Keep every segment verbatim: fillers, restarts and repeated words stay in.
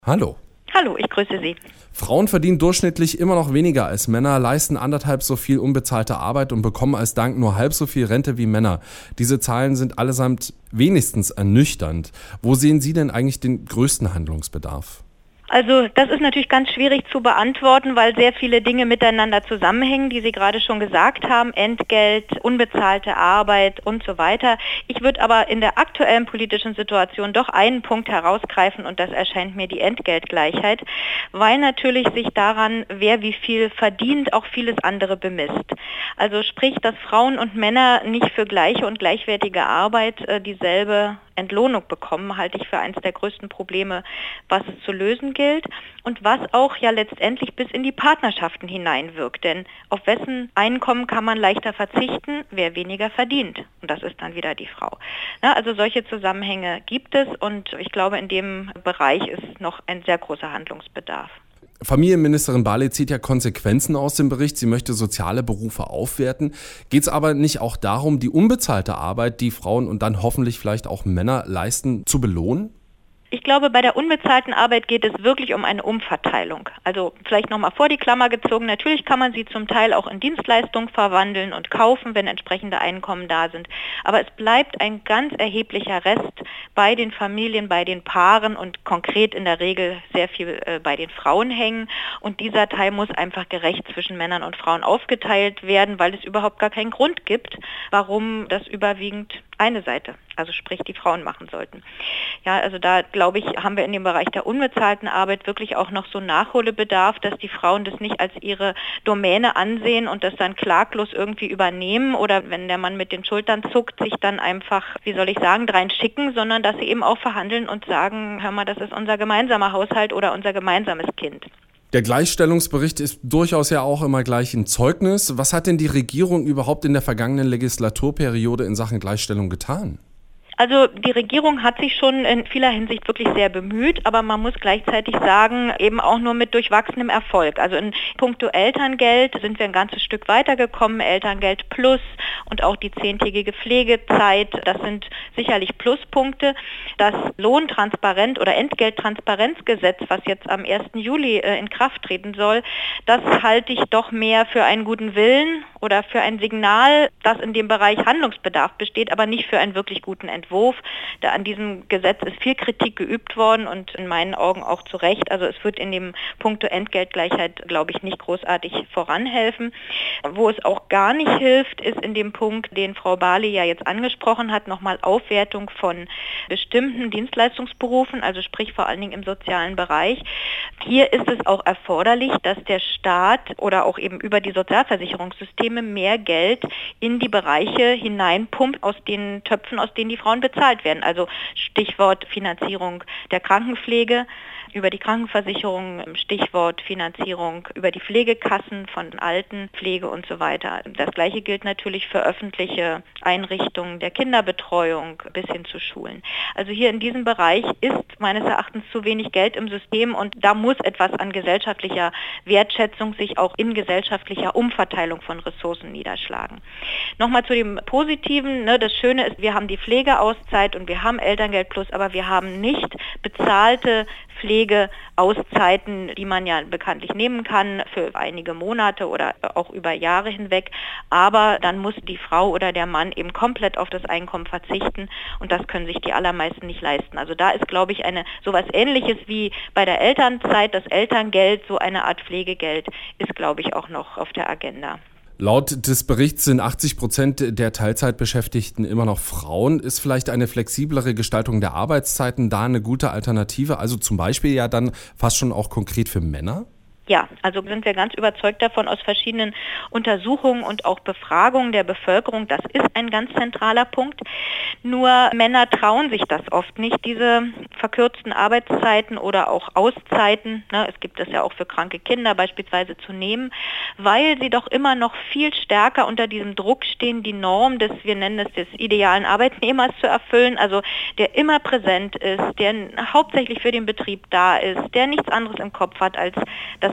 Hallo. Hallo, ich grüße Sie. Frauen verdienen durchschnittlich immer noch weniger als Männer, leisten anderthalb so viel unbezahlte Arbeit und bekommen als Dank nur halb so viel Rente wie Männer. Diese Zahlen sind allesamt wenigstens ernüchternd. Wo sehen Sie denn eigentlich den größten Handlungsbedarf? Also das ist natürlich ganz schwierig zu beantworten, weil sehr viele Dinge miteinander zusammenhängen, die Sie gerade schon gesagt haben. Entgelt, unbezahlte Arbeit und so weiter. Ich würde aber in der aktuellen politischen Situation doch einen Punkt herausgreifen und das erscheint mir die Entgeltgleichheit, weil natürlich sich daran, wer wie viel verdient, auch vieles andere bemisst. Also sprich, dass Frauen und Männer nicht für gleiche und gleichwertige Arbeit äh, dieselbe Entlohnung bekommen, halte ich für eines der größten Probleme, was es zu lösen gilt und was auch ja letztendlich bis in die Partnerschaften hineinwirkt. Denn auf wessen Einkommen kann man leichter verzichten, wer weniger verdient. Und das ist dann wieder die Frau. Na, also solche Zusammenhänge gibt es und ich glaube, in dem Bereich ist noch ein sehr großer Handlungsbedarf. Familienministerin Barley zieht ja Konsequenzen aus dem Bericht. Sie möchte soziale Berufe aufwerten. Geht es aber nicht auch darum, die unbezahlte Arbeit, die Frauen und dann hoffentlich vielleicht auch Männer leisten, zu belohnen? Ich glaube, bei der unbezahlten Arbeit geht es wirklich um eine Umverteilung. Also vielleicht nochmal vor die Klammer gezogen, natürlich kann man sie zum Teil auch in Dienstleistungen verwandeln und kaufen, wenn entsprechende Einkommen da sind. Aber es bleibt ein ganz erheblicher Rest bei den Familien, bei den Paaren und konkret in der Regel sehr viel äh, bei den Frauen hängen. Und dieser Teil muss einfach gerecht zwischen Männern und Frauen aufgeteilt werden, weil es überhaupt gar keinen Grund gibt, warum das überwiegend eine Seite, also sprich die Frauen machen sollten. Ja, also da glaube ich, haben wir in dem Bereich der unbezahlten Arbeit wirklich auch noch so Nachholbedarf, dass die Frauen das nicht als ihre Domäne ansehen und das dann klaglos irgendwie übernehmen oder wenn der Mann mit den Schultern zuckt, sich dann einfach, wie soll ich sagen, drein schicken, sondern dass sie eben auch verhandeln und sagen, hör mal, das ist unser gemeinsamer Haushalt oder unser gemeinsames Kind. Der Gleichstellungsbericht ist durchaus ja auch immer gleich ein Zeugnis. Was hat denn die Regierung überhaupt in der vergangenen Legislaturperiode in Sachen Gleichstellung getan? Also die Regierung hat sich schon in vieler Hinsicht wirklich sehr bemüht, aber man muss gleichzeitig sagen, eben auch nur mit durchwachsenem Erfolg. Also in puncto Elterngeld sind wir ein ganzes Stück weitergekommen, Elterngeld plus und auch die zehntägige Pflegezeit, das sind sicherlich Pluspunkte. Das Lohntransparent- oder Entgelttransparenzgesetz, was jetzt am ersten Juli äh, in Kraft treten soll, das halte ich doch mehr für einen guten Willen oder für ein Signal, dass in dem Bereich Handlungsbedarf besteht, aber nicht für einen wirklich guten Entwurf. Da an diesem Gesetz ist viel Kritik geübt worden und in meinen Augen auch zu Recht. Also es wird in dem Punkto Entgeltgleichheit, glaube ich, nicht großartig voranhelfen. Wo es auch gar nicht hilft, ist in dem Punkt, den Frau Barley ja jetzt angesprochen hat, nochmal Aufwertung von bestimmten Dienstleistungsberufen, also sprich vor allen Dingen im sozialen Bereich. Hier ist es auch erforderlich, dass der Staat oder auch eben über die Sozialversicherungssysteme mehr Geld in die Bereiche hineinpumpt, aus den Töpfen, aus denen die Frauen bezahlt werden. Also Stichwort Finanzierung der Krankenpflege über die Krankenversicherung, Stichwort Finanzierung über die Pflegekassen von Altenpflege und so weiter. Das Gleiche gilt natürlich für öffentliche Einrichtungen der Kinderbetreuung bis hin zu Schulen. Also hier in diesem Bereich ist meines Erachtens zu wenig Geld im System und da muss etwas an gesellschaftlicher Wertschätzung sich auch in gesellschaftlicher Umverteilung von Ressourcen niederschlagen. Nochmal zu dem Positiven, ne, das Schöne ist, wir haben die Pflegeauszeit und wir haben Elterngeld plus, aber wir haben nicht bezahlte Pflegeauszeiten, die man ja bekanntlich nehmen kann für einige Monate oder auch über Jahre hinweg. Aber dann muss die Frau oder der Mann eben komplett auf das Einkommen verzichten und das können sich die allermeisten nicht leisten. Also da ist, glaube ich, eine sowas Ähnliches wie bei der Elternzeit, das Elterngeld, so eine Art Pflegegeld, ist, glaube ich, auch noch auf der Agenda. Laut des Berichts sind achtzig Prozent der Teilzeitbeschäftigten immer noch Frauen. Ist vielleicht eine flexiblere Gestaltung der Arbeitszeiten da eine gute Alternative? Also zum Beispiel ja dann fast schon auch konkret für Männer? Ja, also sind wir ganz überzeugt davon aus verschiedenen Untersuchungen und auch Befragungen der Bevölkerung. Das ist ein ganz zentraler Punkt. Nur Männer trauen sich das oft nicht, diese verkürzten Arbeitszeiten oder auch Auszeiten, ne, es gibt das ja auch für kranke Kinder beispielsweise, zu nehmen, weil sie doch immer noch viel stärker unter diesem Druck stehen, die Norm des, wir nennen es des idealen Arbeitnehmers zu erfüllen, also der immer präsent ist, der hauptsächlich für den Betrieb da ist, der nichts anderes im Kopf hat als das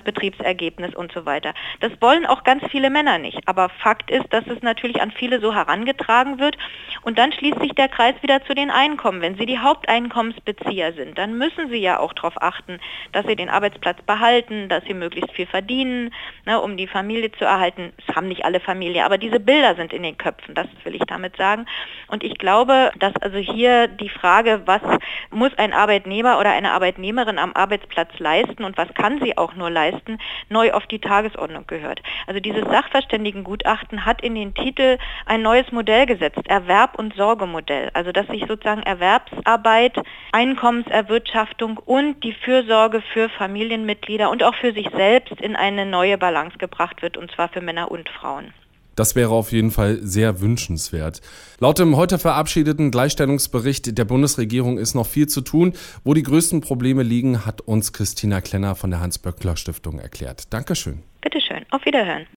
Betriebsergebnis und so weiter. Das wollen auch ganz viele Männer nicht. Aber Fakt ist, dass es natürlich an viele so herangetragen wird. Und dann schließt sich der Kreis wieder zu den Einkommen. Wenn Sie die Haupteinkommensbezieher sind, dann müssen Sie ja auch darauf achten, dass Sie den Arbeitsplatz behalten, dass Sie möglichst viel verdienen, ne, um die Familie zu erhalten. Das haben nicht alle Familie, aber diese Bilder sind in den Köpfen, das will ich damit sagen. Und ich glaube, dass also hier die Frage, was muss ein Arbeitnehmer oder eine Arbeitnehmerin am Arbeitsplatz leisten und was kann sie auch nur leisten, neu auf die Tagesordnung gehört. Also dieses Sachverständigengutachten hat in den Titel ein neues Modell gesetzt, Erwerb- und Sorgemodell. Also dass sich sozusagen Erwerbsarbeit, Einkommenserwirtschaftung und die Fürsorge für Familienmitglieder und auch für sich selbst in eine neue Balance gebracht wird, und zwar für Männer und Frauen. Das wäre auf jeden Fall sehr wünschenswert. Laut dem heute verabschiedeten Gleichstellungsbericht der Bundesregierung ist noch viel zu tun. Wo die größten Probleme liegen, hat uns Christina Klenner von der Hans-Böckler-Stiftung erklärt. Dankeschön. Bitteschön. Auf Wiederhören.